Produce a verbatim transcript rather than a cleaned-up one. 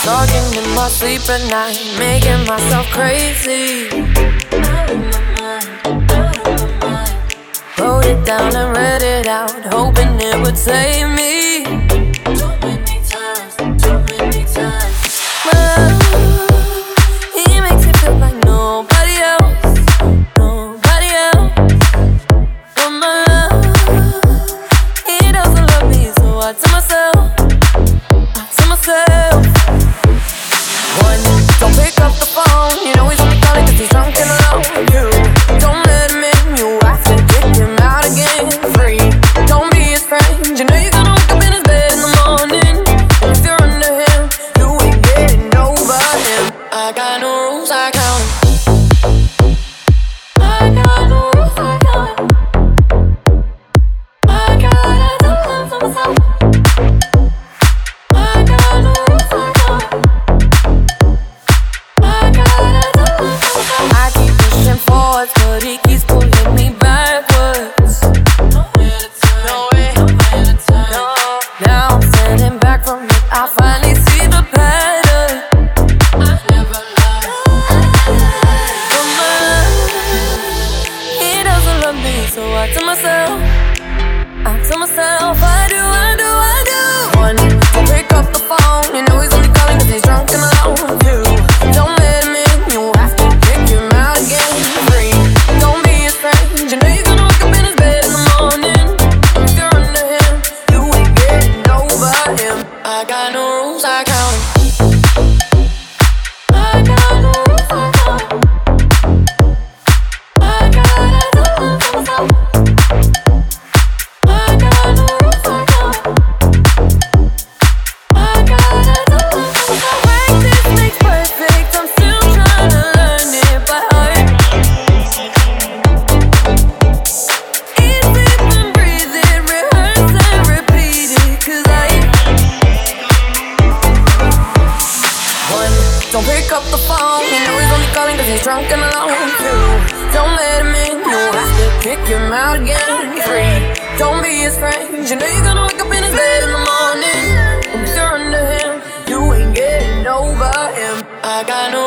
Talking in my sleep at night, making myself crazy. Out of my mind, out of my mind. Wrote it down and read it out, hoping it would save me. Too many times, too many times. My love, he makes it feel like nobody else, nobody else. But my love, he doesn't love me, so I tell myself, I tell myself. One, don't pick up the phone, you know he's only calling cause he's drunk and alone. Two, don't let him in, you have to kick him out again. Three, don't be his friend, you know you're gonna wake up in his bed in the morning. And if you're under him, you ain't getting over him. I got no rules, I count him. I got no rules, I count him. I gotta do them to myself. I got no rules, I count him. I keep pushing forwards, but he keeps pulling me backwards. Nowhere to turn, nowhere, nowhere to turn. No. Now I'm standing back from it, I finally see the pattern. I never lied. But my love, he doesn't love me, so I tell myself, I tell myself, I do, I do, I do. One, don't pick up the phone, you know he's only calling cause he's drunk and alone. Two, don't let him in, you have to kick him out again. Three, don't be his friend, you know you're gonna wake up in his bed in the morning. If you're under him, you ain't getting over him. I got no rules, I count him. I got no rules, I count him. I gotta do them for myself. I got no rules, I count him. I gotta do them for myself. Practice makes perfect, I'm still trying to learn it by heart. Eat, sleep and breathe it, rehearse and repeat it, cause I One, don't pick up the phone, you know he's only calling cause he's drunk and alone. Two, don't let him in, you have to kick him out again. Three, don't be his friend, you know you're gonna wake up in his bed in the morning. And if you're under him, you ain't getting over him. I got no